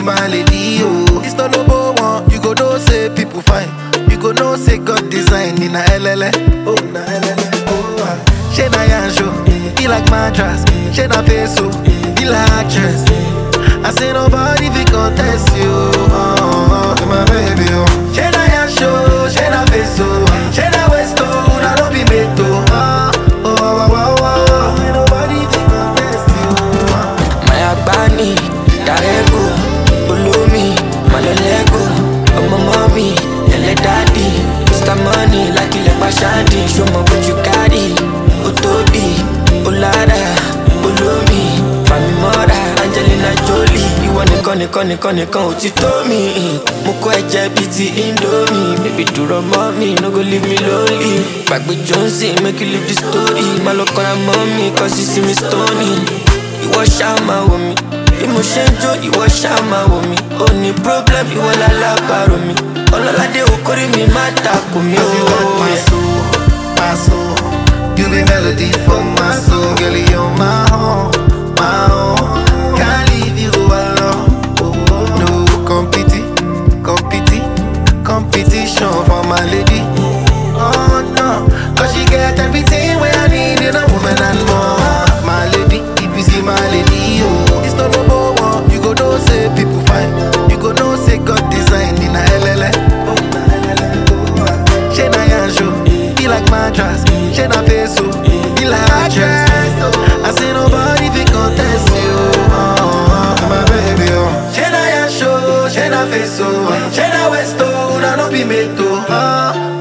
my lady, oh. It's not number one, you go know say people fine. You go know say God design in a LLA. Oh, na LLA, oh. She na yanjo, be like mattress. She na peso, be like actress. I say nobody fi contest you, my baby, oh. She na yanjo, she na peso, she na westo, na no be meto, Ain't nobody fi contest you, My Agbani, Darego, Ulumi, Malolego, Omo mommy, Ele daddy, Mr. Money, like Ile Bashandi, show me what you carry, Otobi, Olada, Ulumi, Fami Mora, Angelina Jolie, ìwọ nìkan ò ti tó mi, mo kọ́ ẹ̀jẹ̀ bíi ti Indomie, baby dúró mọ́ mi, no go leave me lonely, gbàgbé Johnson, make you leave the story, má lọ kọ́ra mọ́ mi, cause you see me stony, ìwọ ṣáà máa wò mí, bí mo ṣe ń jó ìwọ ṣáà máa wò mí, ó ní problem ìwọ lálábàárò mi, ọlọ́ládé okòrí mi má takò mí o. you got my soul, you be melody for my soul, girl, you're my own, can't leave you alone, no competition for my lady, oh no, cause she get everything where I need in a woman and more, my lady, if you see my lady, oh, it's not number one, you go know say people fine, you go know say God design in a LLA, oh na LLA, oh, she na yanjo, be like mattress, she na peso, be like actress, I say nobody fi contest you, my baby, oh, she na yanjo, she na peso, she na westo, na no be meto,